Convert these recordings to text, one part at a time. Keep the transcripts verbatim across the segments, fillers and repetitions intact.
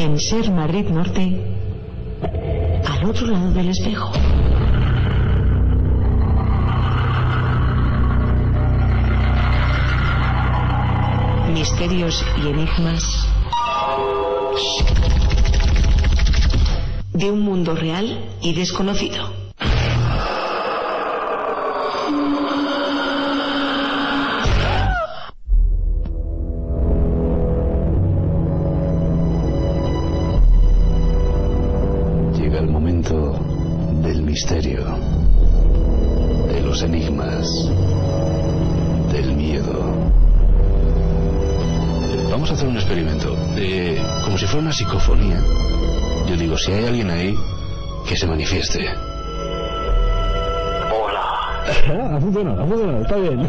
en Ser Madrid Norte, al otro lado del espejo. Misterios y enigmas de un mundo real y desconocido. Llega el momento del misterio, de los enigmas, del miedo. Vamos a hacer un experimento, eh, como si fuera una psicofonía. Yo digo, si hay alguien ahí, que se manifieste. Hola. Ha funcionado, ha funcionado, está bien.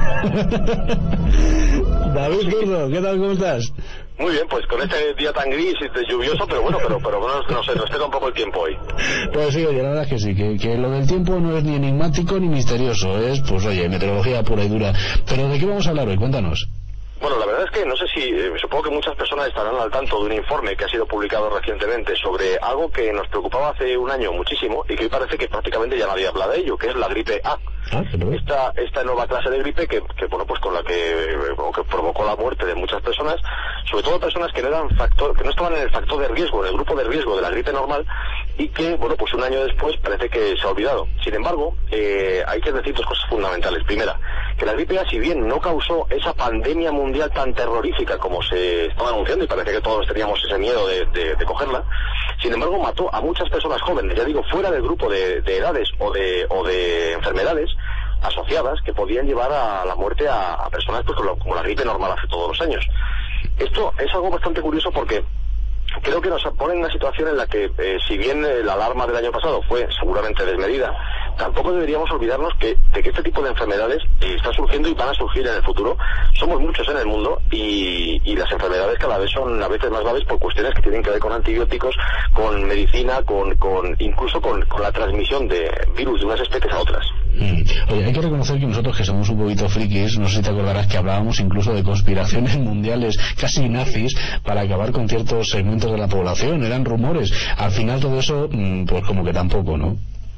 David Zurdo, ¿qué tal, cómo estás? Muy bien, pues con este día tan gris y lluvioso, pero bueno, pero pero bueno, no sé, nos queda un poco el tiempo hoy. Pues sí, oye, la verdad es que sí, que, que lo del tiempo no es ni enigmático ni misterioso, es, pues oye, meteorología pura y dura. Pero ¿de qué vamos a hablar hoy? Cuéntanos. Bueno, la verdad es que no sé si, eh, supongo que muchas personas estarán al tanto de un informe que ha sido publicado recientemente sobre algo que nos preocupaba hace un año muchísimo y que hoy parece que prácticamente ya nadie habla de ello, que es la gripe A. Ah, esta, esta nueva clase de gripe que, que bueno, pues con la que, bueno, que provocó la muerte de muchas personas, sobre todo personas que no eran factor, que no estaban en el factor de riesgo, en el grupo de riesgo de la gripe normal, y que, bueno, pues un año después parece que se ha olvidado. Sin embargo, eh, hay que decir dos cosas fundamentales. Primera, que la gripe A, si bien no causó esa pandemia mundial tan terrorífica como se estaba anunciando, y parece que todos teníamos ese miedo de, de, de cogerla, sin embargo mató a muchas personas jóvenes, ya digo, fuera del grupo de, de edades o de, o de enfermedades asociadas que podían llevar a la muerte a, a personas pues como, como la gripe normal hace todos los años. Esto es algo bastante curioso porque creo que nos pone en una situación en la que, eh, si bien eh, la alarma del año pasado fue seguramente desmedida, tampoco deberíamos olvidarnos que, de que este tipo de enfermedades eh, están surgiendo y van a surgir en el futuro. Somos muchos en el mundo y, y las enfermedades cada vez son a veces más graves por cuestiones que tienen que ver con antibióticos, con medicina, con, con incluso con, con la transmisión de virus de unas especies a otras. Mm. Oye, hay que reconocer que nosotros, que somos un poquito frikis, no sé si te acordarás que hablábamos incluso de conspiraciones mundiales casi nazis para acabar con ciertos segmentos de la población, eran rumores. Al final todo eso, pues como que tampoco, ¿no?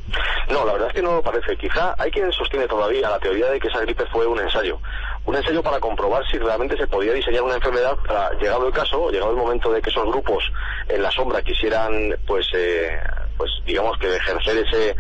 No, la verdad es que no lo parece. Quizá hay quien sostiene todavía la teoría de que esa gripe fue un ensayo. Un ensayo para comprobar si realmente se podía diseñar una enfermedad para, llegado el caso, llegado el momento de que esos grupos en la sombra quisieran, pues, eh, pues digamos que ejercer ese,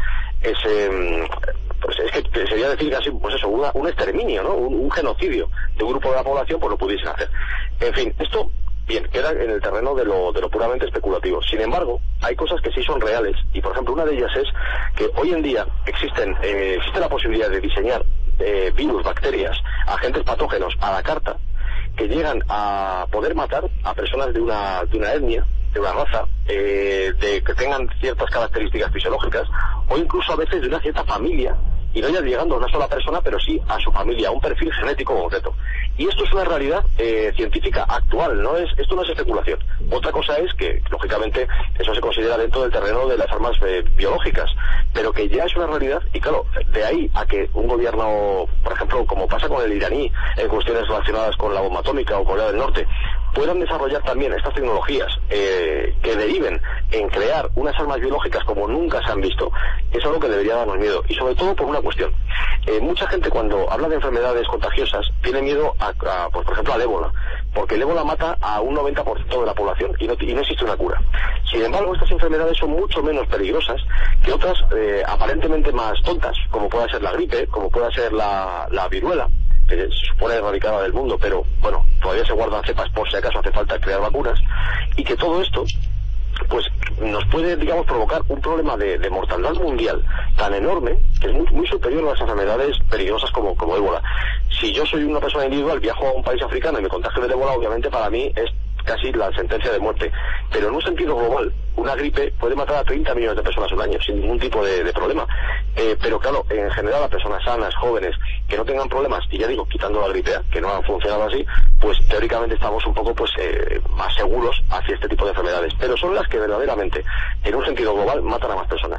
ese, pues es que sería decir casi, pues eso, una, un exterminio, ¿no? Un, un genocidio de un grupo de la población, pues lo pudiesen hacer. En fin, esto bien, queda en el terreno de lo, de lo puramente especulativo. Sin embargo, hay cosas que sí son reales, y por ejemplo una de ellas es que hoy en día existen, eh, existe la posibilidad de diseñar eh, virus, bacterias, agentes patógenos a la carta, que llegan a poder matar a personas de una, de una etnia, de una raza, eh, de que tengan ciertas características fisiológicas, o incluso a veces de una cierta familia, y no ya llegando a una sola persona, pero sí a su familia, a un perfil genético concreto. Y esto es una realidad eh, científica actual, no es esto no es especulación. Otra cosa es que, lógicamente, eso se considera dentro del terreno de las armas eh, biológicas, pero que ya es una realidad, y claro, de ahí a que un gobierno, por ejemplo, como pasa con el iraní, en cuestiones relacionadas con la bomba atómica o Corea del Norte, puedan desarrollar también estas tecnologías eh, que deriven en crear unas armas biológicas como nunca se han visto, es algo que debería darnos miedo, y sobre todo por una cuestión. Eh, mucha gente cuando habla de enfermedades contagiosas tiene miedo a, a pues, por ejemplo al ébola, porque el ébola mata a un noventa por ciento de la población y no, y no existe una cura. Sin embargo, estas enfermedades son mucho menos peligrosas que otras eh, aparentemente más tontas, como pueda ser la gripe, como pueda ser la, la viruela, que se supone erradicada del mundo, pero bueno, todavía se guardan cepas por si acaso hace falta crear vacunas, y que todo esto pues nos puede, digamos, provocar un problema de, de mortalidad mundial tan enorme que es muy, muy superior a las enfermedades peligrosas como, como ébola. Si yo soy una persona individual, viajo a un país africano y me contagio de ébola, obviamente para mí es casi la sentencia de muerte. Pero en un sentido global, una gripe puede matar a treinta millones de personas un año sin ningún tipo de, de problema. Eh, pero claro, en general a personas sanas, jóvenes, que no tengan problemas, y ya digo, quitando la gripe A, que no han funcionado así, pues teóricamente estamos un poco pues eh, más seguros hacia este tipo de enfermedades. Pero son las que verdaderamente, en un sentido global, matan a más personas.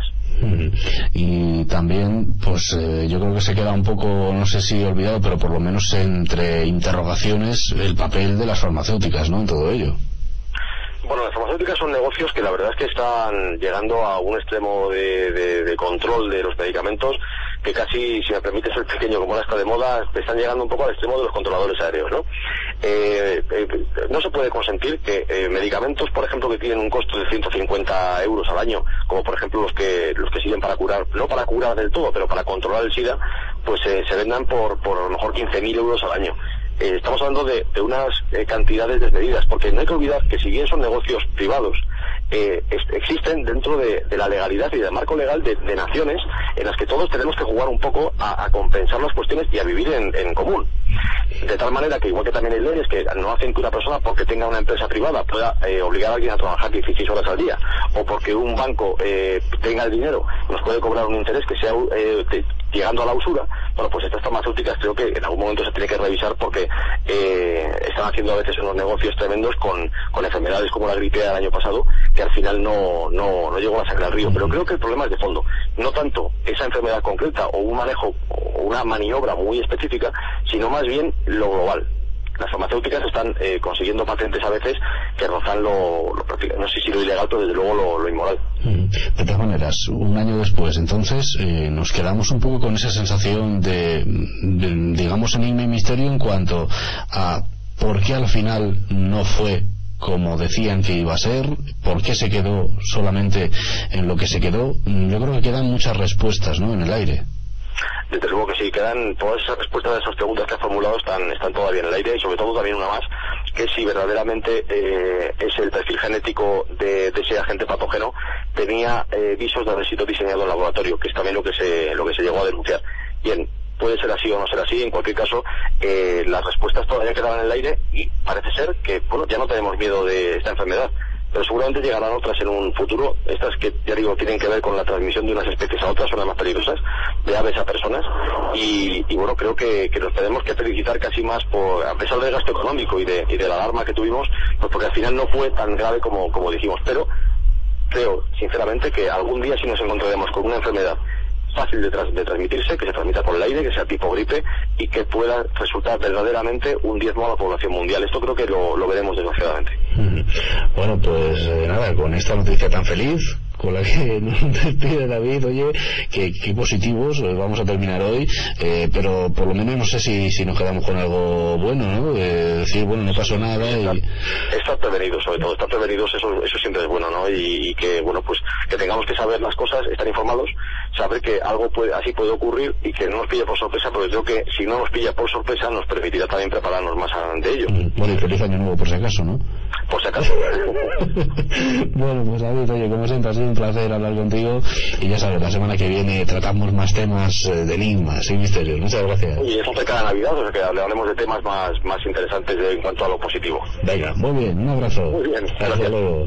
Y también, pues eh, yo creo que se queda un poco, no sé si olvidado, pero por lo menos entre interrogaciones, el papel de las farmacéuticas, ¿no?, en todo ello. Bueno, las farmacéuticas son negocios que la verdad es que están llegando a un extremo de, de, de control de los medicamentos que casi, si me permite ser pequeño como ahora está de moda, están llegando un poco al extremo de los controladores aéreos, ¿no? Eh, eh, no se puede consentir que eh, medicamentos, por ejemplo, que tienen un costo de ciento cincuenta euros al año, como por ejemplo los que los que sirven para curar, no para curar del todo, pero para controlar el SIDA, pues eh, se vendan por, por a lo mejor quince mil euros al año. Eh, estamos hablando de, de unas eh, cantidades desmedidas, porque no hay que olvidar que si bien son negocios privados, eh, es, existen dentro de, de la legalidad y del marco legal de, de naciones en las que todos tenemos que jugar un poco a, a compensar las cuestiones y a vivir en, en común. De tal manera que, igual que también hay leyes que no hacen que una persona, porque tenga una empresa privada, pueda eh, obligar a alguien a trabajar dieciséis horas al día, o porque un banco eh, tenga el dinero, nos puede cobrar un interés que sea eh, te, llegando a la usura. Bueno, pues estas farmacéuticas creo que en algún momento se tiene que revisar, porque eh, están haciendo a veces unos negocios tremendos con, con enfermedades como la gripe del año pasado, que al final no, no, no llegó a sacar al río. Pero creo que el problema es de fondo, no tanto esa enfermedad concreta o un manejo o una maniobra muy específica, sino más bien lo global. Las farmacéuticas están eh, consiguiendo patentes a veces que rozan lo, lo no sé si lo ilegal, pero desde luego lo, lo inmoral. De todas maneras, un año después, entonces, eh, nos quedamos un poco con esa sensación de, de, digamos, enigma y misterio en cuanto a por qué al final no fue como decían que iba a ser, por qué se quedó solamente en lo que se quedó. Yo creo que quedan muchas respuestas, ¿no?, en el aire. Desde luego que sí, quedan todas esas respuestas a esas preguntas que has formulado están, están todavía en el aire, y sobre todo también una más, que si verdaderamente eh, es el perfil genético de, de ese agente patógeno tenía eh, visos de haber sido diseñado en laboratorio, que es también lo que se, lo que se llegó a denunciar. Bien, puede ser así o no ser así, en cualquier caso eh, las respuestas todavía quedaban en el aire, y parece ser que, bueno, ya no tenemos miedo de esta enfermedad, pero seguramente llegarán otras en un futuro, estas que, ya digo, tienen que ver con la transmisión de unas especies a otras, son las más peligrosas, de aves a personas, y, y bueno, creo que, que nos tenemos que felicitar casi más por, a pesar del gasto económico y de, y de la alarma que tuvimos, pues porque al final no fue tan grave como, como dijimos, pero creo, sinceramente, que algún día sí nos encontraremos con una enfermedad fácil de, tras, de transmitirse, que se transmita por el aire, que sea tipo gripe, y que pueda resultar verdaderamente un diezmo a la población mundial. Esto creo que lo, lo veremos desgraciadamente. Bueno, pues eh, nada, con esta noticia tan feliz, con la que nos despide David, oye, que, que positivos, vamos a terminar hoy, eh, pero por lo menos no sé si, si nos quedamos con algo bueno, ¿no? Eh, decir, bueno, no pasó nada y... Estar prevenidos, sobre todo, estar prevenidos, eso, eso siempre es bueno, ¿no? Y, y que, bueno, pues que tengamos que saber las cosas, estar informados, saber que algo puede, así puede ocurrir y que no nos pille por sorpresa, pero yo creo que si no nos pilla por sorpresa nos permitirá también prepararnos más ante ello. Bueno, y feliz año nuevo por si acaso, ¿no? Por si acaso. Bueno, pues David, oye, como siempre ha sido un placer hablar contigo, y ya sabes, la semana que viene tratamos más temas eh, de enigmas y misterios. Muchas gracias. Y eso cerca de Navidad, o sea que hablemos de temas más, más interesantes de, en cuanto a lo positivo. Venga, muy bien, un abrazo. Muy bien, hasta gracias. luego.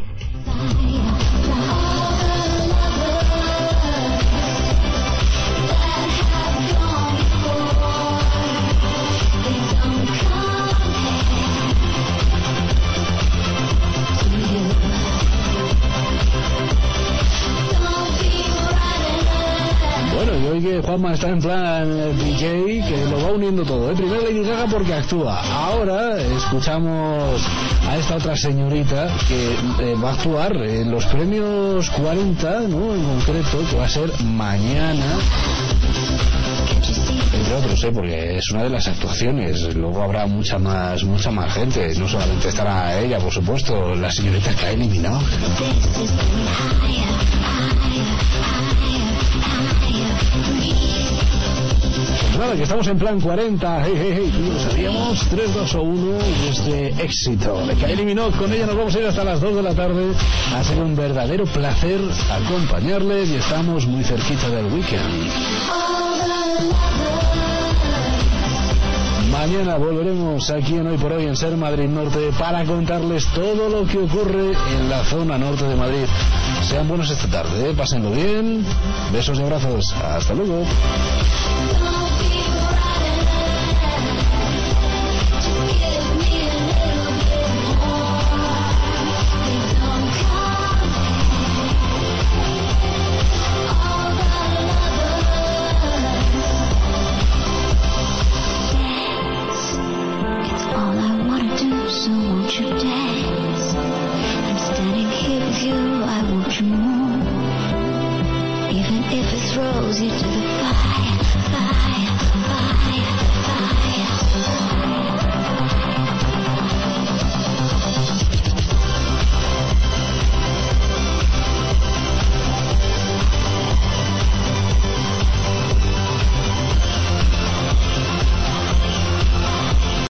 Y hoy que Juanma está en plan D J, que lo va uniendo todo, ¿eh? Primero Lady Gaga porque actúa. Ahora escuchamos a esta otra señorita que eh, va a actuar en los premios cuarenta, ¿no? En concreto, que va a ser mañana. Entre otros, ¿eh? Porque es una de las actuaciones. Luego habrá mucha más, mucha más gente. No solamente estará ella, por supuesto, la señorita Kylie Minogue. Nada, que estamos en plan cuarenta, hey, hey, hey, lo sabíamos, tres, dos o uno, y este éxito de Kylie Minogue, con ella nos vamos a ir hasta las dos de la tarde. Ha sido un verdadero placer acompañarles y estamos muy cerquita del weekend. Mañana volveremos aquí en Hoy por Hoy en Ser Madrid Norte para contarles todo lo que ocurre en la zona norte de Madrid. Sean buenos esta tarde, ¿eh? Pásenlo bien, besos y abrazos, hasta luego. All I wanna do, so won't you dance and stay? Even if it throws you to the fire, fire, fire.